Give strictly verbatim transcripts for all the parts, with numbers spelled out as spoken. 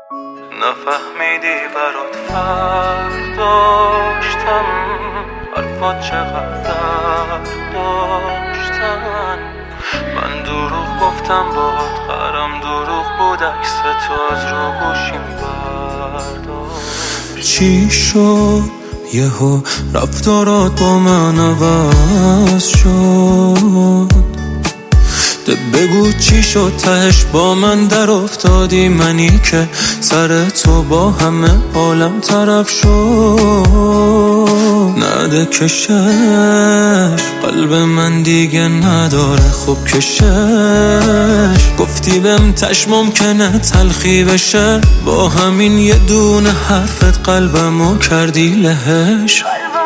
نفهمیدی برات فرق داشتم، حرفات چقدر درد داشتن. من دروغ گفتم باهات خرم، دروغ بود عکس تو از رو گوشیم برداشت. چی شد یهو رفتارات با من عوض شد؟ بگو چی شد تهش با من در افتادی، منی که سر تو با همه عالم طرف شد. نده کشش قلب من دیگه نداره خوب کشش، گفتی بهم تش ممکنه تلخی بشه، با همین یه دونه حرفت قلبمو کردی لهش.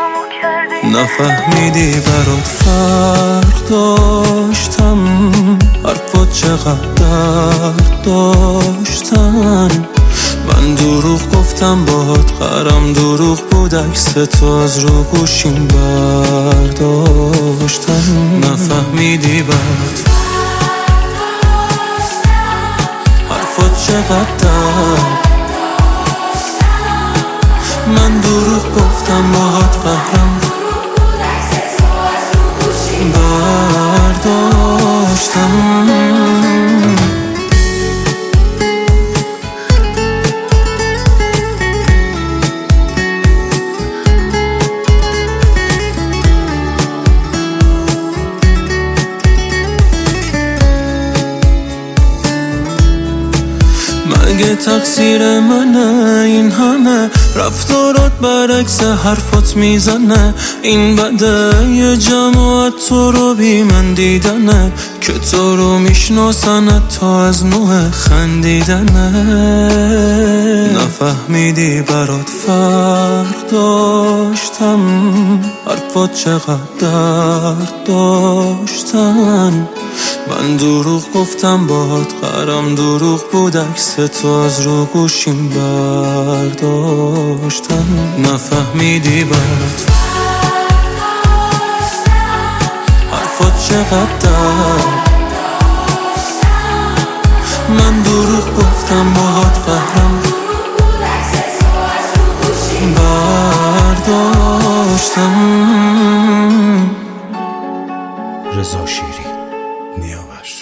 نفهمیدی برات فرق داشتم، حرفات چقدر درد داشتن. من دروغ گفتم باهات خرم، دروغ بود عکس تو از رو گوشیم برداشتن. نفهمیدی برات حرفات چقدر درد، من دروغ گفتم باهات قهرم برداشتم. مگه تقصیر منه این همه رفتارات برعکس حرفات میزنه؟ این بده یه جماعت تو رو بی من دیدنه، که تو رو میشناسنه تا از نوع خندیدنه. نفهمیدی برات فرق داشتم، حرفات چقدر درد داشتن. من دروغ گفتم باهات خرم، دروغ بود عکس تو از رو گوشیم برداشتن. نفهمیدی برات حرفات چقدر درد، من دروغ گفتم باهات قهرم برداشتم. رضا شیری نیاورش.